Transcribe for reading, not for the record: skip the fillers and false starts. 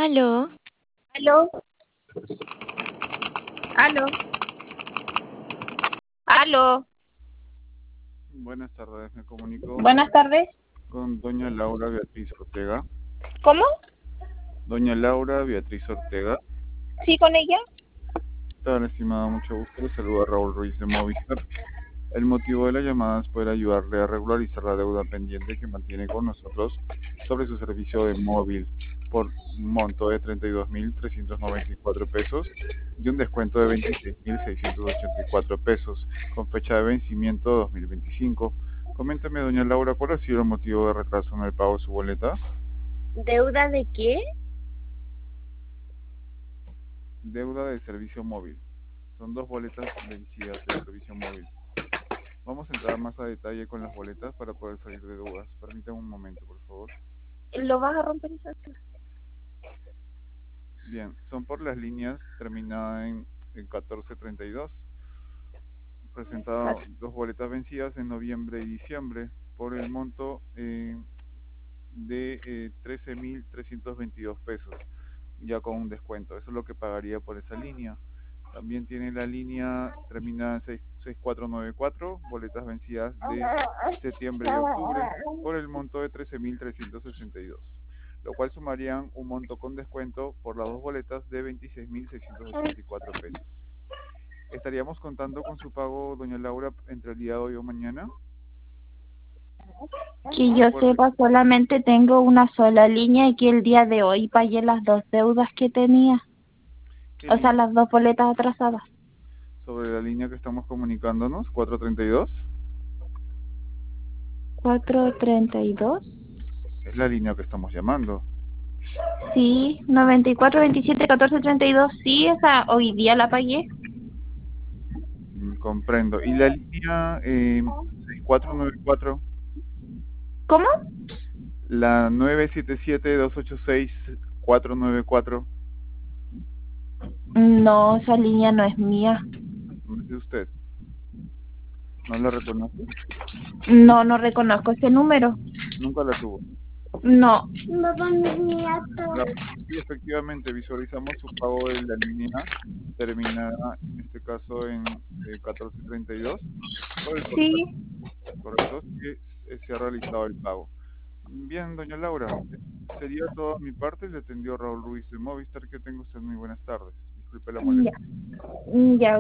Aló, Aló, aló, aló. Buenas tardes, me comunico Buenas tardes. con doña Laura Beatriz Ortega. ¿Cómo? Doña Laura Beatriz Ortega. ¿Sí con ella? Tal, estimada, mucho gusto. Le saluda Raúl Ruiz de Movistar. El motivo de la llamada es poder ayudarle a regularizar la deuda pendiente que mantiene con nosotros sobre su servicio de móvil por un monto de 32.394 pesos y un descuento de 26.684 pesos con fecha de vencimiento 2025. Coméntame, doña Laura, ¿cuál ha sido el motivo de retraso en el pago de su boleta? ¿Deuda de qué? Deuda de servicio móvil. Son dos boletas vencidas de servicio móvil. Vamos a entrar más a detalle con las boletas para poder salir de dudas. Permítame un momento, por favor. ¿Lo vas a romper esa? Bien, son por las líneas terminadas en 1432. Presentado dos boletas vencidas en noviembre y diciembre por el monto de 13.322 pesos, ya con un descuento. Eso es lo que pagaría por esa línea. También tiene la línea terminada en 6494, boletas vencidas de septiembre y octubre, por el monto de 13.362, lo cual sumarían un monto con descuento por las dos boletas de 26.684 pesos. ¿Estaríamos contando con su pago, doña Laura, entre el día de hoy o mañana? Que yo Recuerde, sepa, solamente tengo una sola línea y que el día de hoy pagué las dos deudas que tenía. ¿qué O sea, línea? las dos boletas atrasadas. Sobre la línea que estamos comunicándonos, 432. 432. Es la línea que estamos llamando. Sí, 94, 27, 14, 32. Sí, esa hoy día la pagué. Comprendo. ¿Y la línea 6494? ¿Cómo? La 977-286-494. No, esa línea no es mía. ¿No es de usted? ¿No la reconoce? No, no reconozco ese número. Nunca la tuvo. No. La, sí, efectivamente, visualizamos su pago de la línea terminada, en este caso, en 1432. Por el Sí. contrato, correcto, que se ha realizado el pago. Bien, doña Laura, sería todo de mi parte. Le atendió Raúl Ruiz de Movistar. Que tenga usted muy buenas tardes. Disculpe la Ya. molestia. Ya.